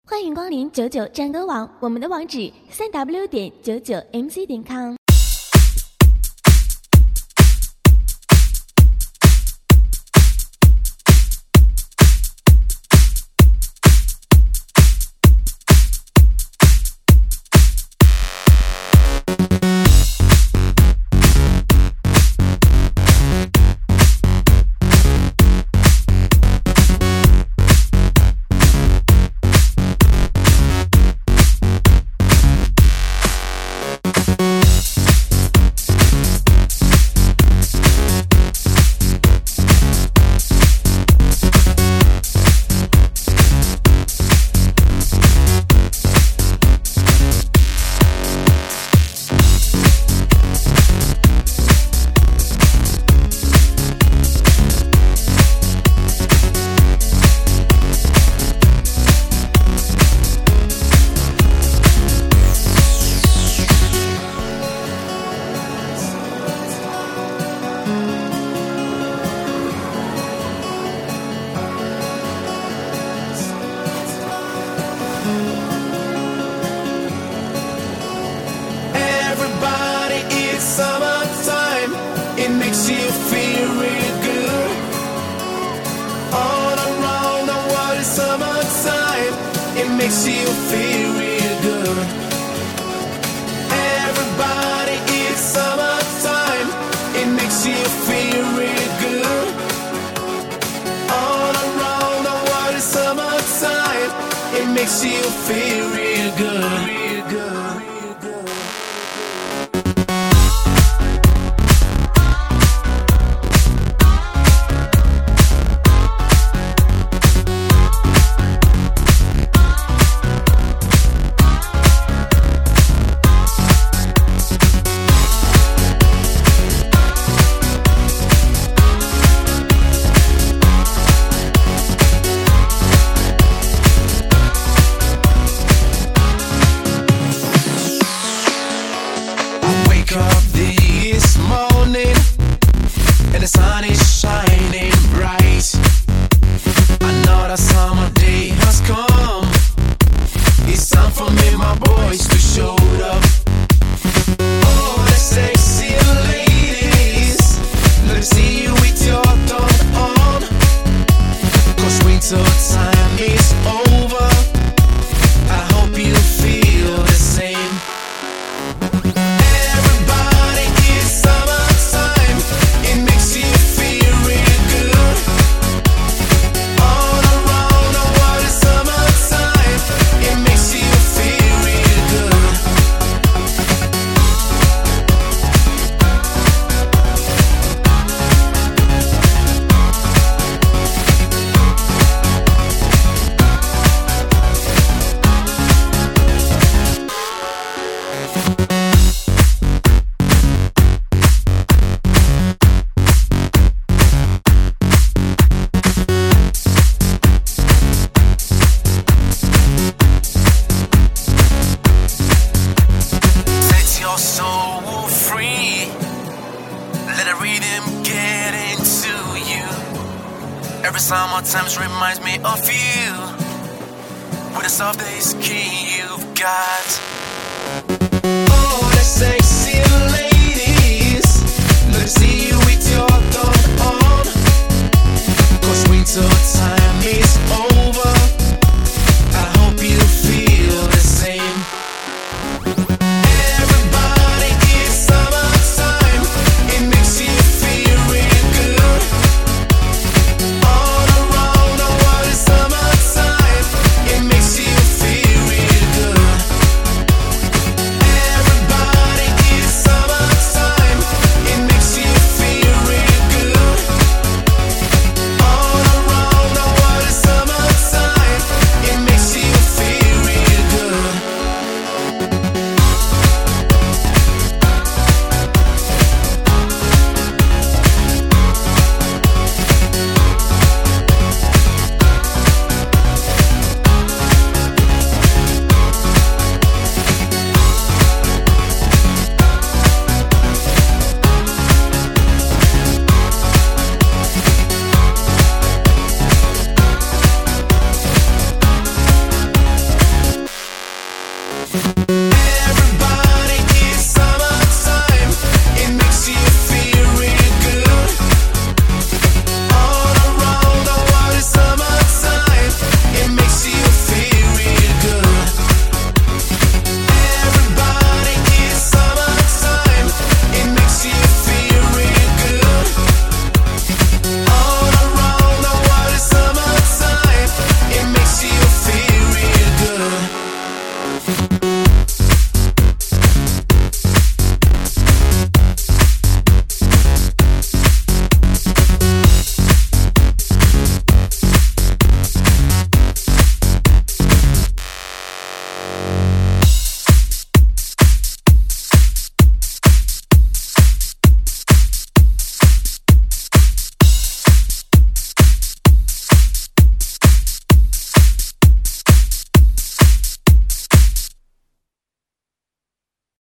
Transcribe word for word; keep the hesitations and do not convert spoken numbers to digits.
欢迎光临九九战歌网，我们的网址三 w 点九九 m c 点 com。 Makes you feel real good. Everybody, it's summertime. It makes you feel real good. All around the world is summertime. It makes you feel real good. Real good. The sun is shining bright. Another summer day has come. It's time for me, my boys, to show up. Oh, the sexy ladies, let me see you with your thumb on. Cause winter time is over. I hope you feel the same. Every summer times reminds me of you. With the softest skin you've got. Oh, the sexy